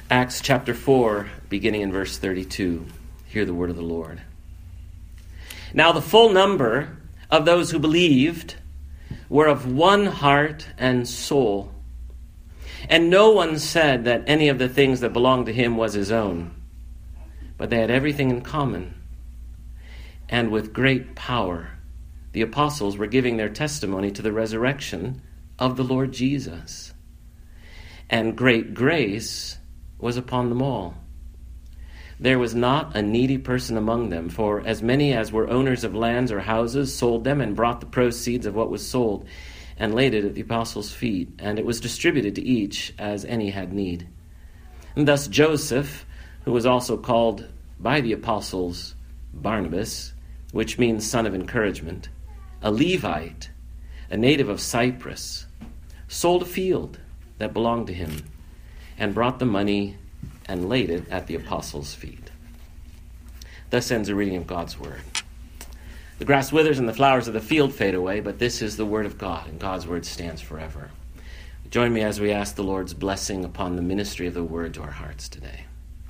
Acts chapter 4, beginning in verse 32. Hear the word of the Lord. Now the full number of those who believed were of one heart and soul. And no one said that any of the things that belonged to him was his own, but they had everything in common. And with great power, the apostles were giving their testimony to the resurrection of the Lord Jesus. And great grace was upon them all. There was not a needy person among them, for as many as were owners of lands or houses sold them and brought the proceeds of what was sold and laid it at the apostles' feet, and it was distributed to each as any had need. And thus Joseph, who was also called by the apostles Barnabas, which means son of encouragement, a Levite, a native of Cyprus, sold a field that belonged to him and brought the money and laid it at the apostles' feet. Thus ends the reading of God's word. The grass withers and the flowers of the field fade away, but this is the word of God, and God's word stands forever. Join me as we ask the Lord's blessing upon the ministry of the word to our hearts today.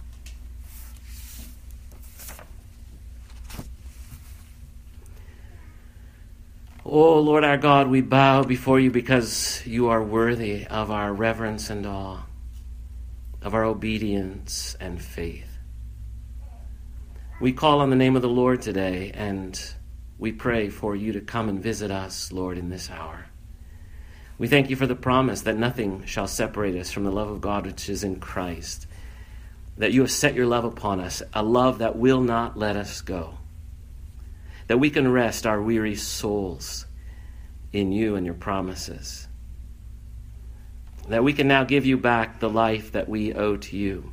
O Lord our God, we bow before you because you are worthy of our reverence and awe, of our obedience and faith. We call on the name of the Lord today, and we pray for you to come and visit us, Lord, in this hour. We thank you for the promise that nothing shall separate us from the love of God which is in Christ, that you have set your love upon us, a love that will not let us go, that we can rest our weary souls in you and your promises, that we can now give you back the life that we owe to you.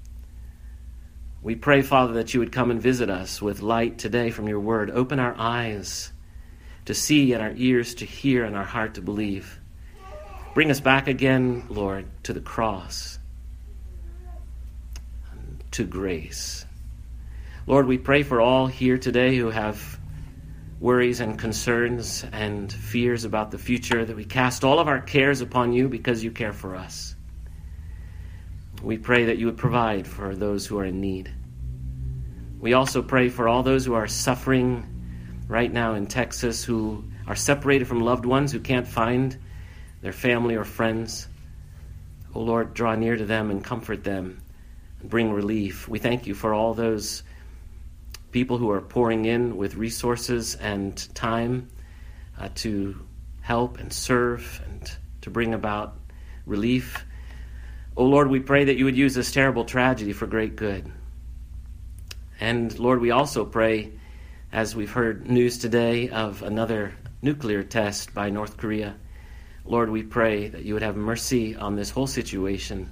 We pray, Father, that you would come and visit us with light today from your word. Open our eyes to see and our ears to hear and our heart to believe. Bring us back again, Lord, to the cross, to grace. Lord, we pray for all here today who have worries and concerns and fears about the future, that we cast all of our cares upon you because you care for us. We pray that you would provide for those who are in need. We also pray for all those who are suffering right now in Texas, who are separated from loved ones, who can't find their family or friends. Oh Lord, draw near to them and comfort them and bring relief. We thank you for all those people who are pouring in with resources and time to help and serve and to bring about relief. Oh Lord, we pray that you would use this terrible tragedy for great good. And Lord, we also pray, as we've heard news today of another nuclear test by North Korea, Lord, we pray that you would have mercy on this whole situation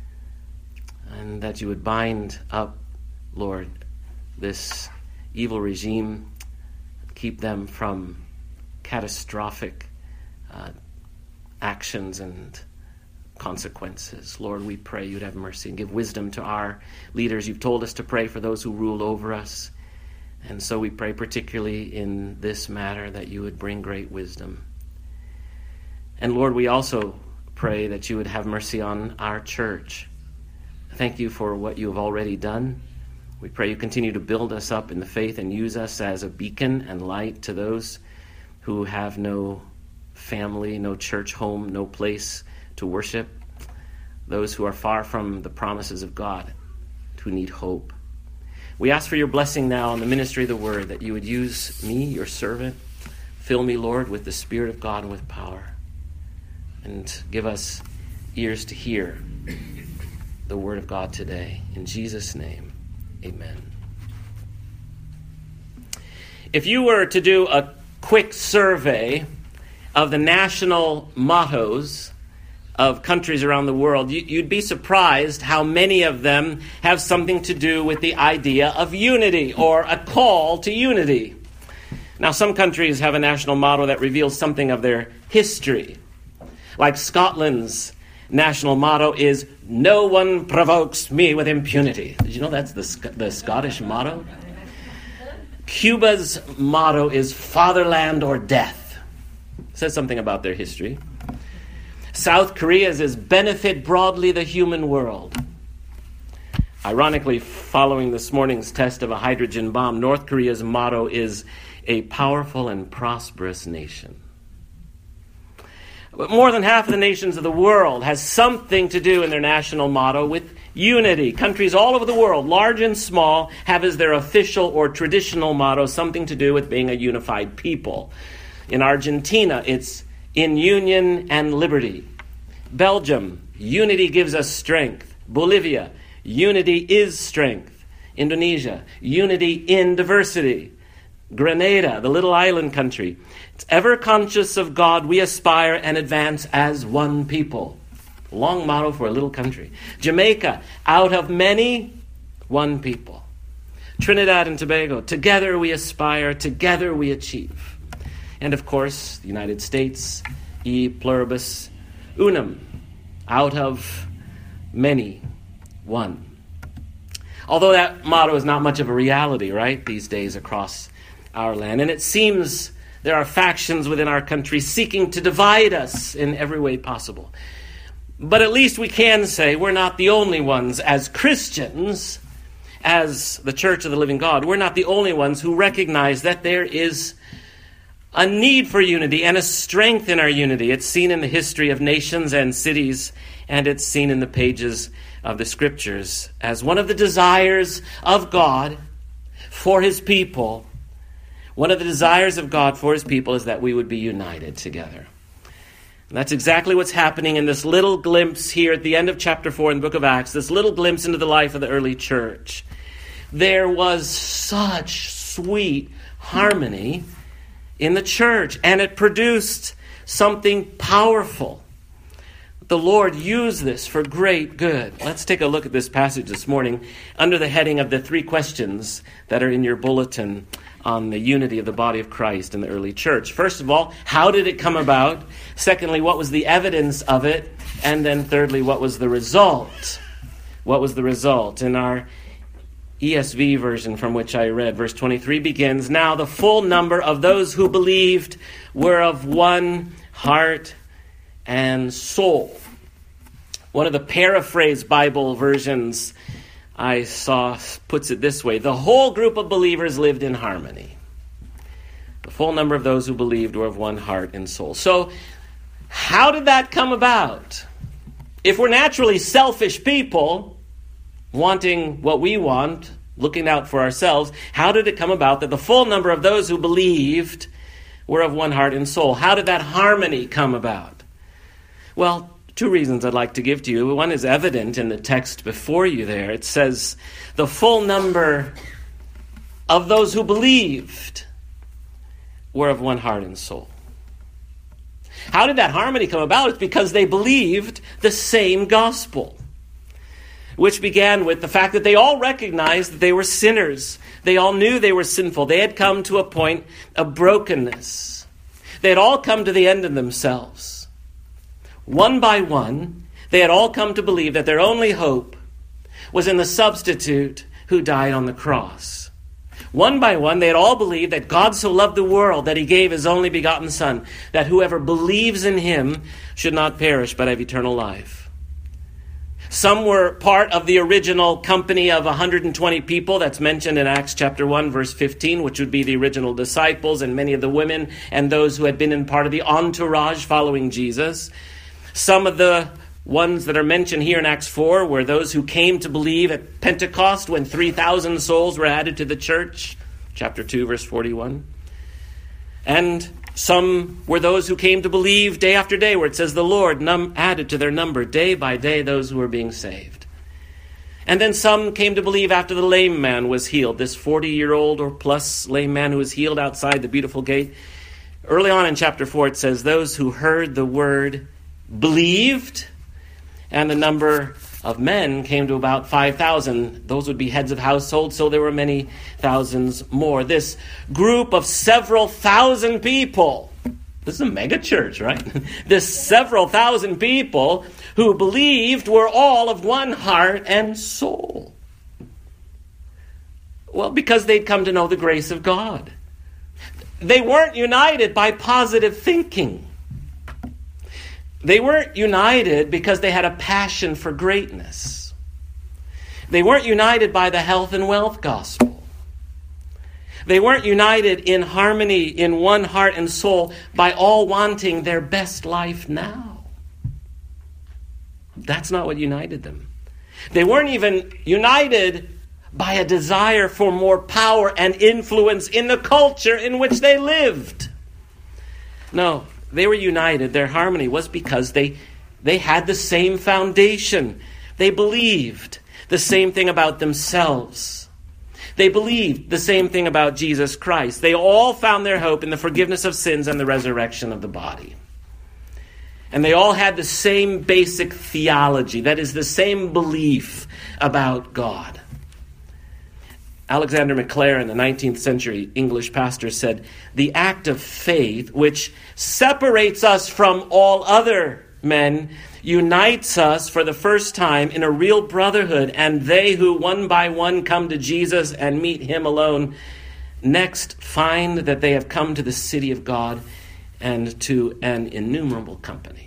and that you would bind up, Lord, this evil regime, keep them from catastrophic actions and consequences. Lord, we pray you'd have mercy and give wisdom to our leaders. You've told us to pray for those who rule over us. And so we pray particularly in this matter that you would bring great wisdom. And Lord, we also pray that you would have mercy on our church. Thank you for what you have already done. We pray you continue to build us up in the faith and use us as a beacon and light to those who have no family, no church home, no place to worship, those who are far from the promises of God, who need hope. We ask for your blessing now on the ministry of the word, that you would use me, your servant. Fill me, Lord, with the Spirit of God and with power, and give us ears to hear the word of God today. In Jesus' name, amen. If you were to do a quick survey of the national mottos of countries around the world, you'd be surprised how many of them have something to do with the idea of unity or a call to unity. Now, some countries have a national motto that reveals something of their history. Like Scotland's national motto is, "No one provokes me with impunity." Did you know that's the Scottish motto? Cuba's motto is "Fatherland or Death." It says something about their history. South Korea's is "Benefit broadly the human world." Ironically, following this morning's test of a hydrogen bomb, North Korea's motto is a powerful and prosperous nation. But more than half of the nations of the world has something to do in their national motto with unity. Countries all over the world, large and small, have as their official or traditional motto something to do with being a unified people. In Argentina, it's in union and liberty. Belgium, unity gives us strength. Bolivia, unity is strength. Indonesia, unity in diversity. Grenada, the little island country, it's ever conscious of God, we aspire and advance as one people. Long motto for a little country. Jamaica, out of many, one people. Trinidad and Tobago, together we aspire, together we achieve. And of course, the United States, e pluribus unum, out of many, one. Although that motto is not much of a reality, right, these days across our land. And it seems there are factions within our country seeking to divide us in every way possible. But at least we can say we're not the only ones as Christians, as the Church of the Living God. We're not the only ones who recognize that there is a need for unity and a strength in our unity. It's seen in the history of nations and cities, and it's seen in the pages of the Scriptures as one of the desires of God for His people. One of the desires of God for His people is that we would be united together. And that's exactly what's happening in this little glimpse here at the end of chapter 4 in the book of Acts, this little glimpse into the life of the early church. There was such sweet harmony in the church, and it produced something powerful. The Lord used this for great good. Let's take a look at this passage this morning under the heading of the 3 questions that are in your bulletin on the unity of the body of Christ in the early church. First of all, how did it come about? Secondly, what was the evidence of it? And then thirdly, what was the result? What was the result? In our ESV version from which I read, verse 23 begins, "Now the full number of those who believed were of one heart and soul." One of the paraphrase Bible versions I saw puts it this way: the whole group of believers lived in harmony. The full number of those who believed were of one heart and soul. So, how did that come about? If we're naturally selfish people, wanting what we want, looking out for ourselves, how did it come about that the full number of those who believed were of one heart and soul? How did that harmony come about? Well, 2 reasons I'd like to give to you. One is evident in the text before you there. It says, the full number of those who believed were of one heart and soul. How did that harmony come about? It's because they believed the same gospel, which began with the fact that they all recognized that they were sinners. They all knew they were sinful. They had come to a point of brokenness. They had all come to the end of themselves. One by one, they had all come to believe that their only hope was in the substitute who died on the cross. One by one, they had all believed that God so loved the world that He gave His only begotten Son, that whoever believes in Him should not perish but have eternal life. Some were part of the original company of 120 people that's mentioned in Acts chapter 1, verse 15, which would be the original disciples and many of the women and those who had been in part of the entourage following Jesus. Some of the ones that are mentioned here in Acts 4 were those who came to believe at Pentecost when 3,000 souls were added to the church, chapter 2, verse 41. And some were those who came to believe day after day, where it says the Lord added to their number day by day those who were being saved. And then some came to believe after the lame man was healed, this 40-year-old or plus lame man who was healed outside the beautiful gate. Early on in chapter 4, it says those who heard the word believed, and the number of men came to about 5,000. Those would be heads of households, so there were many thousands more. This group of several thousand people, this is a mega church, right? This several thousand people who believed were all of one heart and soul. Well, because they'd come to know the grace of God. They weren't united by positive thinking. They weren't united because they had a passion for greatness. They weren't united by the health and wealth gospel. They weren't united in harmony, in one heart and soul, by all wanting their best life now. That's not what united them. They weren't even united by a desire for more power and influence in the culture in which they lived. No, they were united. Their harmony was because they had the same foundation. They believed the same thing about themselves. They believed the same thing about Jesus Christ. They all found their hope in the forgiveness of sins and the resurrection of the body. And they all had the same basic theology, that is, the same belief about God. Alexander Maclaren, the 19th century English pastor, said, "The act of faith, which separates us from all other men, unites us for the first time in a real brotherhood, and they who one by one come to Jesus and meet him alone, next find that they have come to the city of God and to an innumerable company."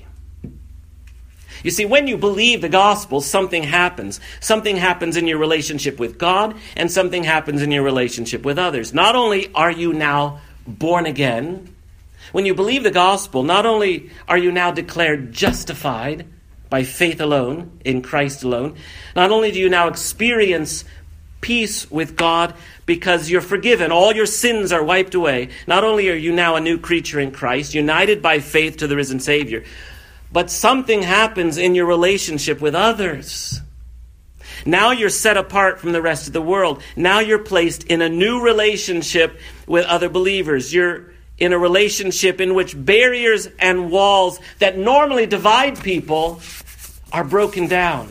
You see, when you believe the gospel, something happens. Something happens in your relationship with God, and something happens in your relationship with others. Not only are you now born again, when you believe the gospel, not only are you now declared justified by faith alone, in Christ alone, not only do you now experience peace with God because you're forgiven, all your sins are wiped away. Not only are you now a new creature in Christ, united by faith to the risen Savior, but something happens in your relationship with others. Now you're set apart from the rest of the world. Now you're placed in a new relationship with other believers. You're in a relationship in which barriers and walls that normally divide people are broken down.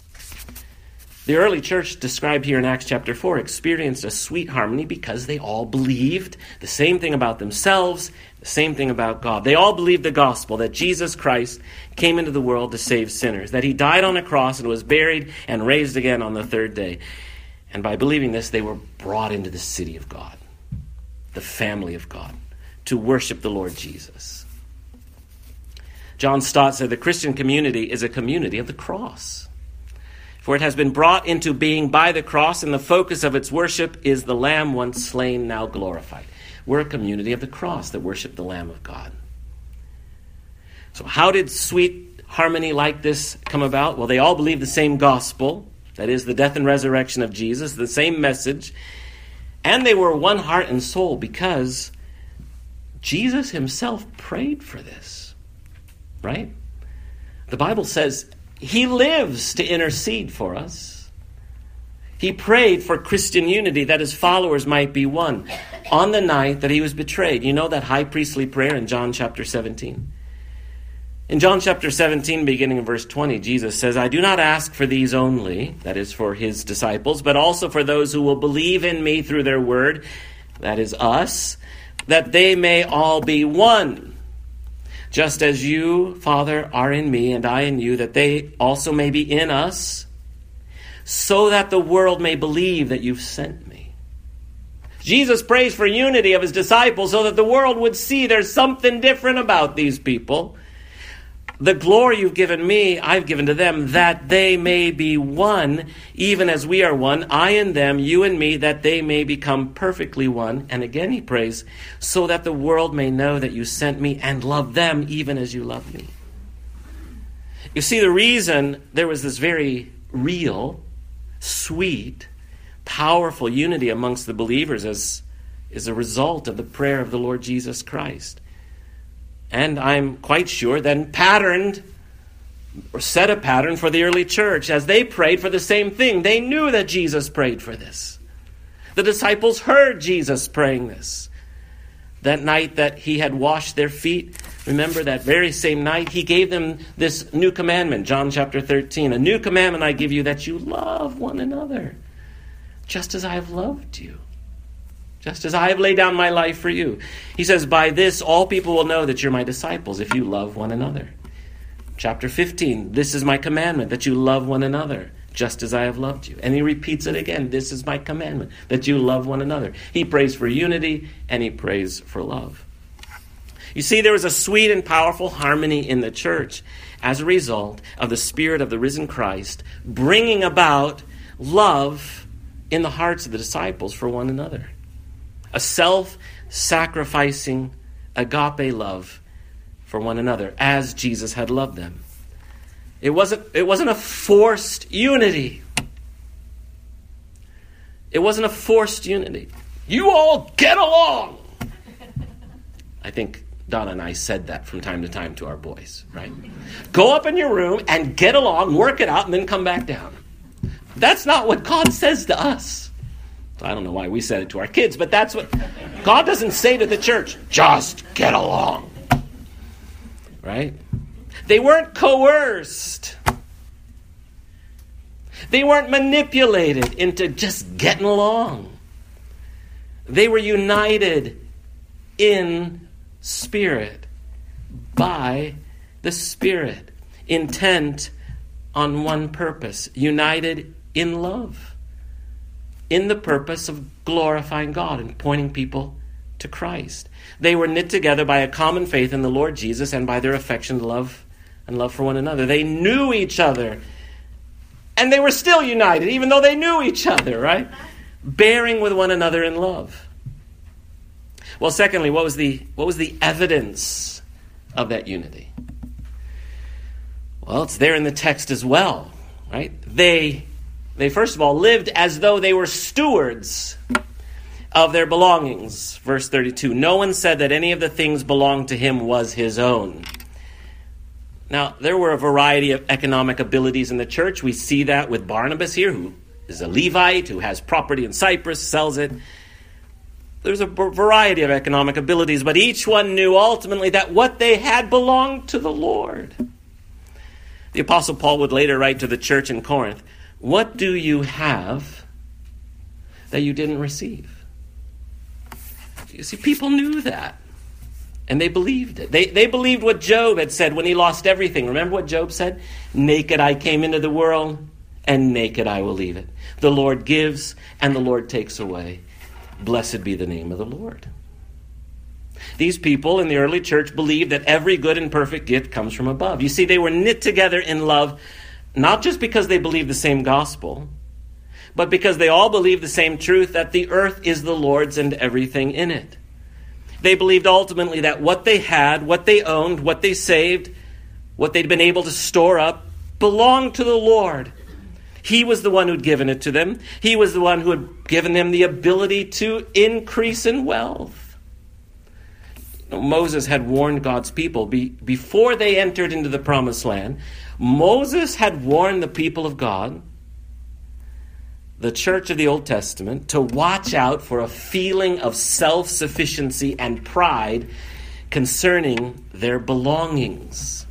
The early church, described here in Acts chapter 4, experienced a sweet harmony because they all believed the same thing about themselves, the same thing about God. They all believed the gospel, that Jesus Christ came into the world to save sinners, that he died on a cross and was buried and raised again on the third day. And by believing this, they were brought into the city of God, the family of God, to worship the Lord Jesus. John Stott said the Christian community is a community of the cross. For it has been brought into being by the cross, and the focus of its worship is the Lamb once slain, now glorified. We're a community of the cross that worship the Lamb of God. So how did sweet harmony like this come about? Well, they all believed the same gospel, that is, the death and resurrection of Jesus, the same message, and they were one heart and soul because Jesus himself prayed for this, right? The Bible says he lives to intercede for us. He prayed for Christian unity, that his followers might be one, on the night that he was betrayed. You know that high priestly prayer in John chapter 17? In John chapter 17, beginning in verse 20, Jesus says, "I do not ask for these only," that is for his disciples, "but also for those who will believe in me through their word," that is us, "that they may all be one. Just as you, Father, are in me and I in you, that they also may be in us, so that the world may believe that you've sent me." Jesus prays for unity of his disciples so that the world would see there's something different about these people. "The glory you've given me, I've given to them, that they may be one, even as we are one, I and them, you and me, that they may become perfectly one." And again he prays, "so that the world may know that you sent me and love them even as you love me." You see, the reason there was this very real, sweet, powerful unity amongst the believers is a result of the prayer of the Lord Jesus Christ. And I'm quite sure then patterned or set a pattern for the early church as they prayed for the same thing. They knew that Jesus prayed for this. The disciples heard Jesus praying this. That night that he had washed their feet, remember that very same night, he gave them this new commandment, John chapter 13. "A new commandment I give you, that you love one another, just as I have loved you. Just as I have laid down my life for you." He says, "By this all people will know that you're my disciples, if you love one another." Chapter 15, "This is my commandment, that you love one another, just as I have loved you." And he repeats it again, "This is my commandment, that you love one another." He prays for unity, and he prays for love. You see, there was a sweet and powerful harmony in the church as a result of the Spirit of the risen Christ bringing about love in the hearts of the disciples for one another. A self-sacrificing agape love for one another as Jesus had loved them. It wasn't a forced unity. It wasn't a forced unity. You all get along. I think Donna and I said that from time to time to our boys, right? Go up in your room and get along, work it out, and then come back down. That's not what God says to us. I don't know why we said it to our kids, but that's what God doesn't say to the church. Just get along. Right? They weren't coerced. They weren't manipulated into just getting along. They were united in spirit by the Spirit, intent on one purpose, united in love, in the purpose of glorifying God and pointing people to Christ. They were knit together by a common faith in the Lord Jesus and by their affection, love, and love for one another. They knew each other, and they were still united, even though they knew each other, right? Bearing with one another in love. Well, secondly, what was the evidence of that unity? Well, it's there in the text as well, right? They first of all lived as though they were stewards of their belongings. Verse 32, no one said that any of the things belonged to him was his own. Now, there were a variety of economic abilities in the church. We see that with Barnabas here, who is a Levite, who has property in Cyprus, sells it. There's a variety of economic abilities, but each one knew ultimately that what they had belonged to the Lord. The Apostle Paul would later write to the church in Corinth, what do you have that you didn't receive? You see, people knew that, and they believed it. They believed what Job had said when he lost everything. Remember what Job said? Naked I came into the world, and naked I will leave it. The Lord gives, and the Lord takes away. Blessed be the name of the Lord. These people in the early church believed that every good and perfect gift comes from above. You see, they were knit together in love, not just because they believed the same gospel, but because they all believed the same truth, that the earth is the Lord's and everything in it. They believed ultimately that what they had, what they owned, what they saved, what they'd been able to store up, belonged to the Lord. He was the one who'd given it to them. He was the one who had given them the ability to increase in wealth. Moses had warned God's people before they entered into the promised land. Moses had warned the people of God, the church of the Old Testament, to watch out for a feeling of self-sufficiency and pride concerning their belongings.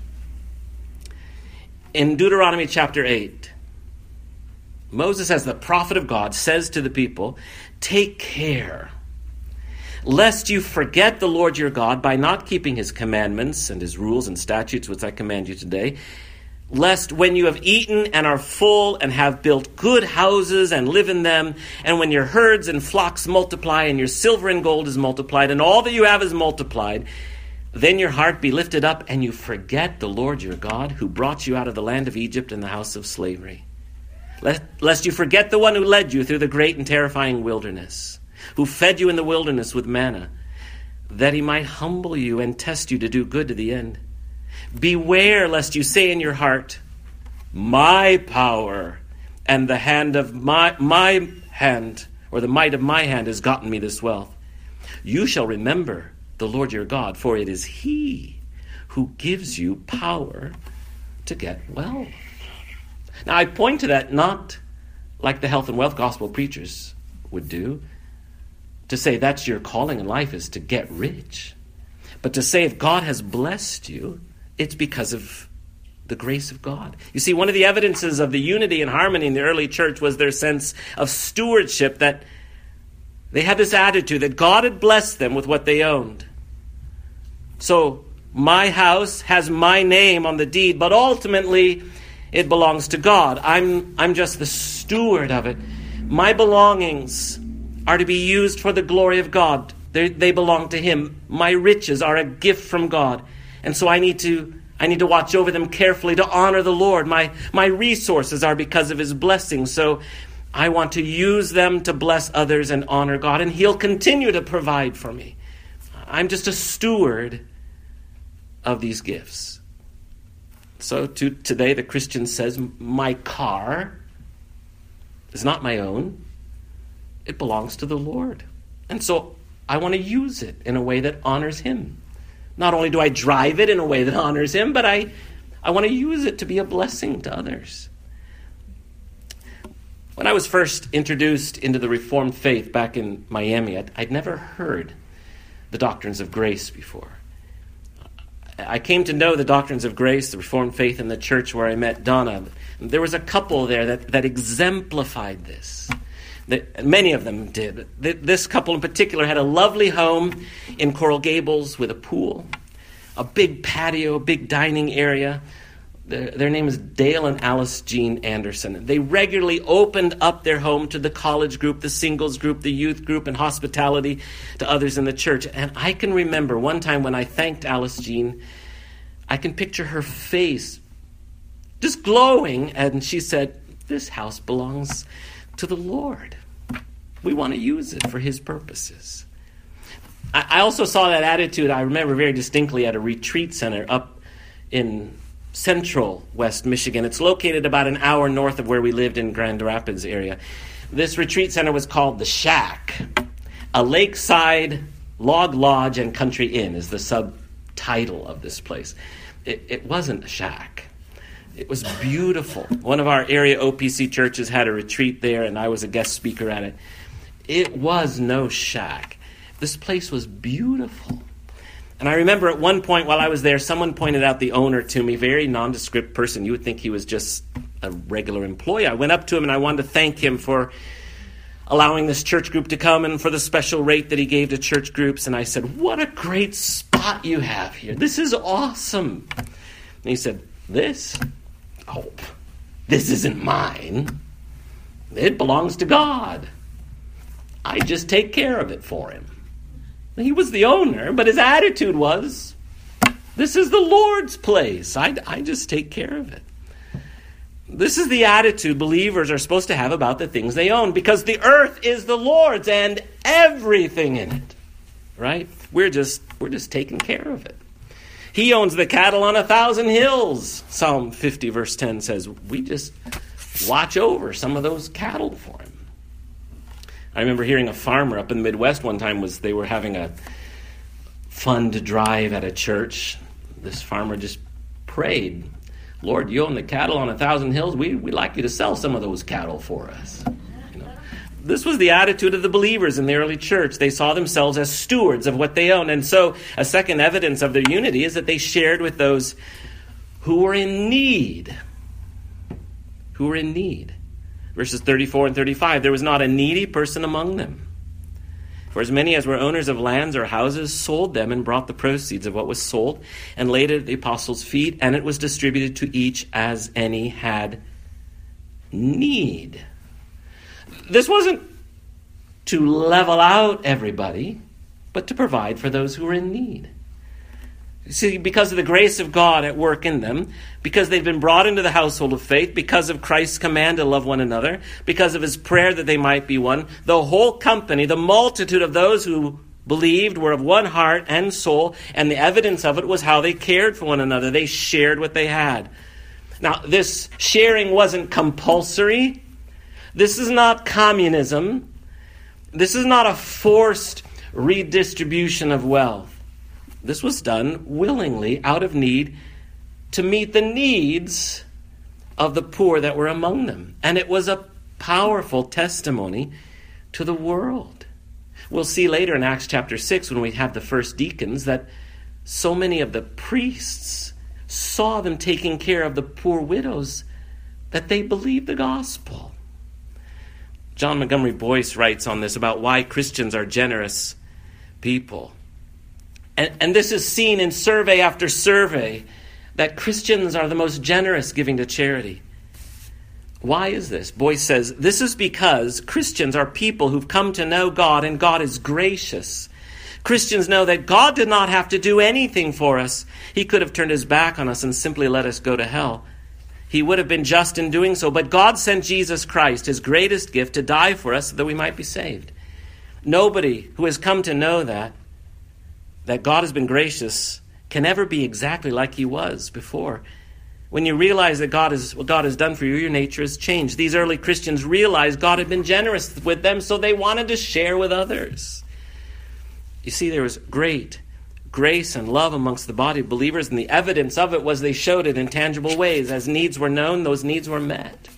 In Deuteronomy chapter 8, Moses, as the prophet of God, says to the people, take care, lest you forget the Lord your God by not keeping his commandments and his rules and statutes, which I command you today, lest when you have eaten and are full and have built good houses and live in them, and when your herds and flocks multiply and your silver and gold is multiplied and all that you have is multiplied, then your heart be lifted up and you forget the Lord your God who brought you out of the land of Egypt and the house of slavery. Lest you forget the one who led you through the great and terrifying wilderness, who fed you in the wilderness with manna, that he might humble you and test you to do good to the end. Beware lest you say in your heart, my power and the hand of my hand, or the might of my hand has gotten me this wealth. You shall remember the Lord your God, for it is he who gives you power to get wealth. Now, I point to that not like the health and wealth gospel preachers would do, to say that's your calling in life is to get rich. But to say if God has blessed you, it's because of the grace of God. You see, one of the evidences of the unity and harmony in the early church was their sense of stewardship, that they had this attitude that God had blessed them with what they owned. So, my house has my name on the deed, but ultimately it belongs to God. I'm just the steward of it. My belongings are to be used for the glory of God. They belong to him. My riches are a gift from God. And so I need to watch over them carefully to honor the Lord. My resources are because of his blessing. So I want to use them to bless others and honor God, and he'll continue to provide for me. I'm just a steward of these gifts. So today the Christian says, my car is not my own. It belongs to the Lord. And so I want to use it in a way that honors him. Not only do I drive it in a way that honors him, but I want to use it to be a blessing to others. When I was first introduced into the Reformed faith back in Miami, I'd never heard the doctrines of grace before. I came to know the doctrines of grace, the Reformed faith, in the church where I met Donna. There was a couple there that exemplified this. Many of them did. This couple in particular had a lovely home in Coral Gables with a pool, a big patio, a big dining area. Their name is Dale and Alice Jean Anderson. They regularly opened up their home to the college group, the singles group, the youth group, and hospitality to others in the church. And I can remember one time when I thanked Alice Jean, I can picture her face just glowing, and she said, "This house belongs to the Lord. We want to use it for his purposes." I also saw that attitude, I remember very distinctly, at a retreat center up in Central West Michigan. It's located about an hour north of where we lived in Grand Rapids area. This retreat center was called The Shack. A lakeside log lodge and country inn is the subtitle of this place. It wasn't a shack. It was beautiful. One of our area OPC churches had a retreat there, and I was a guest speaker at it. It was no shack. This place was beautiful. And I remember at one point while I was there, someone pointed out the owner to me, very nondescript person. You would think he was just a regular employee. I went up to him and I wanted to thank him for allowing this church group to come and for the special rate that he gave to church groups. And I said, "What a great spot you have here. This is awesome." And he said, "This? Oh, this isn't mine. It belongs to God. I just take care of it for him." He was the owner, but his attitude was, "This is the Lord's place. I just take care of it." This is the attitude believers are supposed to have about the things they own, because the earth is the Lord's and everything in it, right? We're just taking care of it. He owns the cattle on 1,000 hills. Psalm 50 verse 10 says, we just watch over some of those cattle for him. I remember hearing a farmer up in the Midwest one time they were having a fund drive at a church. This farmer just prayed, "Lord, you own the cattle on 1,000 hills. We'd like you to sell some of those cattle for us." This was the attitude of the believers in the early church. They saw themselves as stewards of what they owned. And so a second evidence of their unity is that they shared with those who were in need. Who were in need. Verses 34 and 35, there was not a needy person among them. For as many as were owners of lands or houses sold them and brought the proceeds of what was sold and laid it at the apostles' feet, and it was distributed to each as any had need. This wasn't to level out everybody, but to provide for those who were in need. See, because of the grace of God at work in them, because they've been brought into the household of faith, because of Christ's command to love one another, because of his prayer that they might be one, the whole company, the multitude of those who believed were of one heart and soul, and the evidence of it was how they cared for one another. They shared what they had. Now, this sharing wasn't compulsory. This is not communism. This is not a forced redistribution of wealth. This was done willingly, out of need, to meet the needs of the poor that were among them. And it was a powerful testimony to the world. We'll see later in Acts chapter 6, when we have the first deacons, that so many of the priests saw them taking care of the poor widows that they believed the gospel. John Montgomery Boyce writes on this about why Christians are generous people. And this is seen in survey after survey, that Christians are the most generous giving to charity. Why is this? Boyce says, this is because Christians are people who've come to know God, and God is gracious. Christians know that God did not have to do anything for us. He could have turned his back on us and simply let us go to hell. he would have been just in doing so. But God sent Jesus Christ, his greatest gift, to die for us so that we might be saved. Nobody who has come to know that God has been gracious can ever be exactly like he was before. When you realize that what God has done for you, your nature has changed. These early Christians realized God had been generous with them, so they wanted to share with others. You see, there was great grace and love amongst the body of believers, and the evidence of it was they showed it in tangible ways. As needs were known, those needs were met.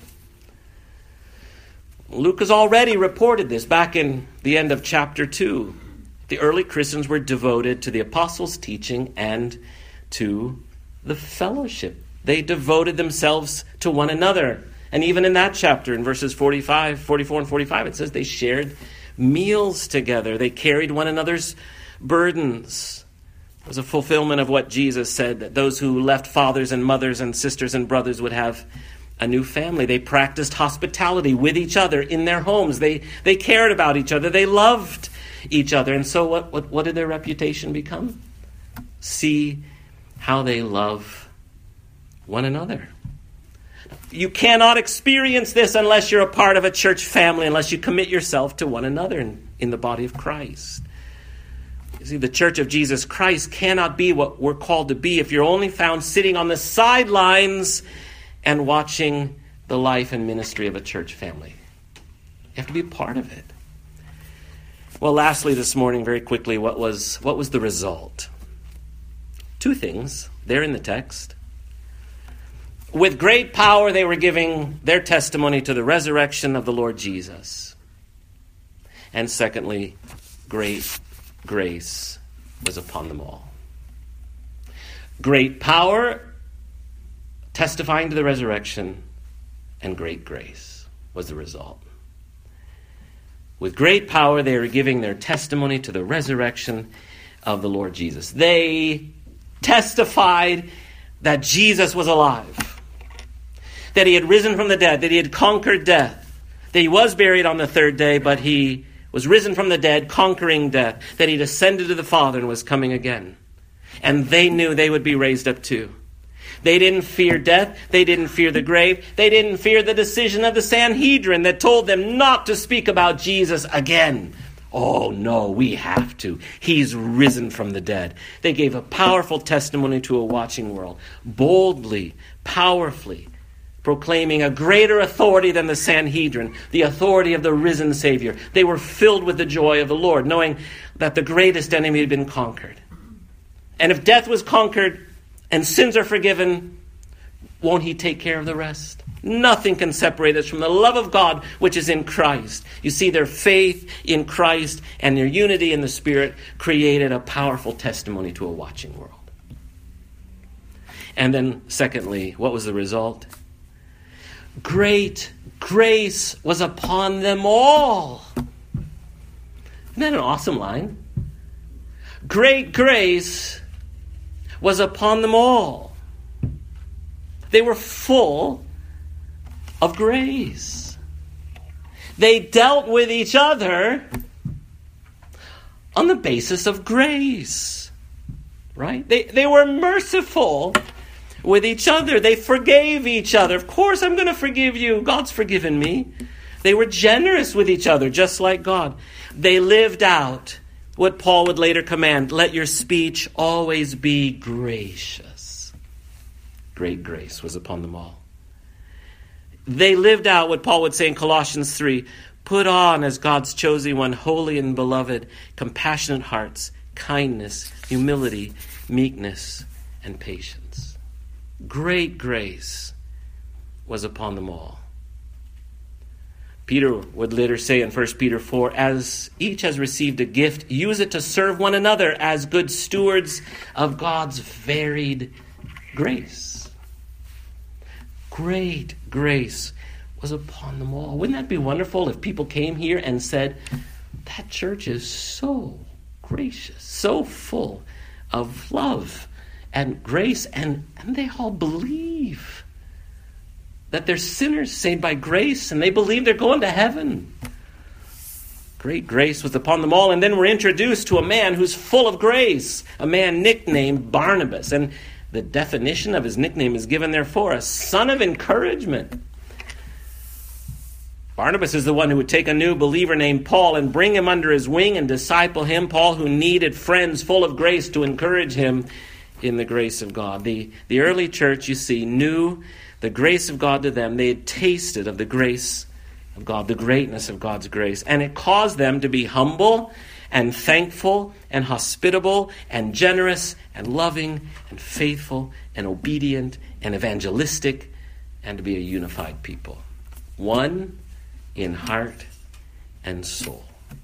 Luke has already reported this back in the end of chapter 2. The early Christians were devoted to the apostles' teaching and to the fellowship. They devoted themselves to one another. And even in that chapter, in verses 44 and 45, it says they shared meals together. They carried one another's burdens. It was a fulfillment of what Jesus said, that those who left fathers and mothers and sisters and brothers would have a new family. They practiced hospitality with each other in their homes. They cared about each other. They loved each other. And so what did their reputation become? See how they love one another. You cannot experience this unless you're a part of a church family, unless you commit yourself to one another in the body of Christ. You see, the Church of Jesus Christ cannot be what we're called to be if you're only found sitting on the sidelines and watching the life and ministry of a church family. You have to be a part of it. Well, lastly this morning, very quickly, what was the result? Two things there in the text. With great power, they were giving their testimony to the resurrection of the Lord Jesus. And secondly, great grace was upon them all. Great power, testifying to the resurrection, and great grace was the result. With great power, they were giving their testimony to the resurrection of the Lord Jesus. They testified that Jesus was alive, that he had risen from the dead, that he had conquered death, that he was buried on the third day, but he was risen from the dead, conquering death, that he ascended to the Father and was coming again. And they knew they would be raised up too. They didn't fear death. They didn't fear the grave. They didn't fear the decision of the Sanhedrin that told them not to speak about Jesus again. Oh no, we have to. He's risen from the dead. They gave a powerful testimony to a watching world, boldly, powerfully, proclaiming a greater authority than the Sanhedrin, the authority of the risen Savior. They were filled with the joy of the Lord, knowing that the greatest enemy had been conquered. And if death was conquered and sins are forgiven, won't he take care of the rest? Nothing can separate us from the love of God which is in Christ. You see, their faith in Christ and their unity in the Spirit created a powerful testimony to a watching world. And then, secondly, what was the result? Great grace was upon them all. Isn't that an awesome line? Great grace was upon them all. They were full of grace. They dealt with each other on the basis of grace. Right? They were merciful with each other. They forgave each other. Of course I'm going to forgive you. God's forgiven me. They were generous with each other, just like God. They lived out what Paul would later command: let your speech always be gracious. Great grace was upon them all. They lived out what Paul would say in Colossians 3, put on as God's chosen one, holy and beloved, compassionate hearts, kindness, humility, meekness, and patience. Great grace was upon them all. Peter would later say in 1 Peter 4, as each has received a gift, use it to serve one another as good stewards of God's varied grace. Great grace was upon them all. Wouldn't that be wonderful if people came here and said, that church is so gracious, so full of love and grace, and they all believe that they're sinners saved by grace, and they believe they're going to heaven. Great grace was upon them all. And then we're introduced to a man who's full of grace, a man nicknamed Barnabas. And The definition of his nickname is given there for us, son of encouragement. Barnabas is the one who would take a new believer named Paul and bring him under his wing and disciple him. Paul, who needed friends full of grace to encourage him in the grace of God. The early church, you see, knew the grace of God to them. They had tasted of the grace of God, the greatness of God's grace. And it caused them to be humble and thankful and hospitable and generous and loving and faithful and obedient and evangelistic, and to be a unified people. One in heart and soul.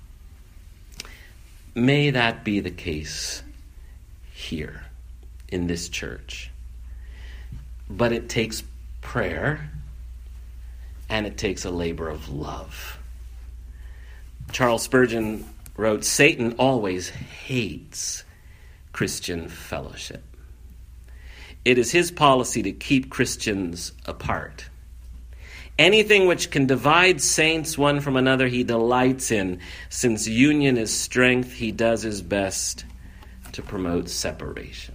May that be the case here in this church. But it takes prayer, and it takes a labor of love. Charles Spurgeon wrote, Satan always hates Christian fellowship. It is his policy to keep Christians apart. Anything which can divide saints one from another he delights in. Since union is strength, he does his best to promote separation.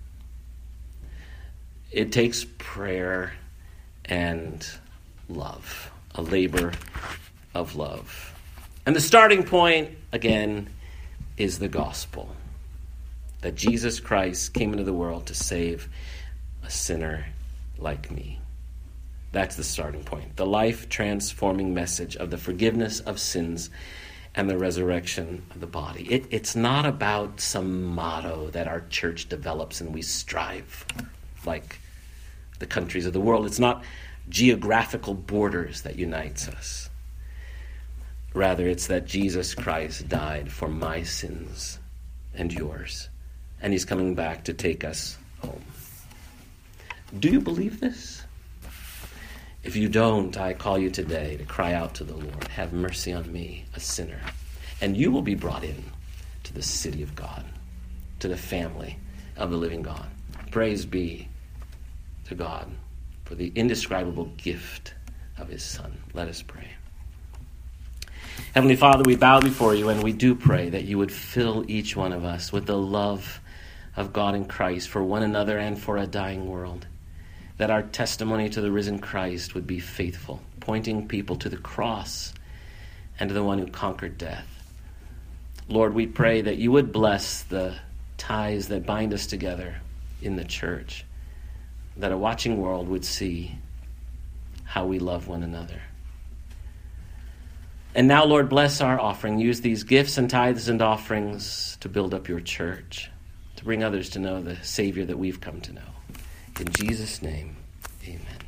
It takes prayer and love, a labor of love. And the starting point, again, is the gospel. That Jesus Christ came into the world to save a sinner like me. That's the starting point. The life-transforming message of the forgiveness of sins and the resurrection of the body. It's not about some motto that our church develops and we strive for, like the countries of the world. It's not geographical borders that unites us. Rather, it's that Jesus Christ died for my sins and yours, and he's coming back to take us home. Do you believe this? If you don't, I call you today to cry out to the Lord, have mercy on me, a sinner, and you will be brought in to the city of God, to the family of the living God. Praise be to God for the indescribable gift of his Son. Let us pray. Heavenly Father, we bow before you, and we do pray that you would fill each one of us with the love of God in Christ for one another and for a dying world. That our testimony to the risen Christ would be faithful, pointing people to the cross and to the one who conquered death. Lord, we pray that you would bless the ties that bind us together in the church, that a watching world would see how we love one another. And now, Lord, bless our offering. Use these gifts and tithes and offerings to build up your church, to bring others to know the Savior that we've come to know. In Jesus' name, amen.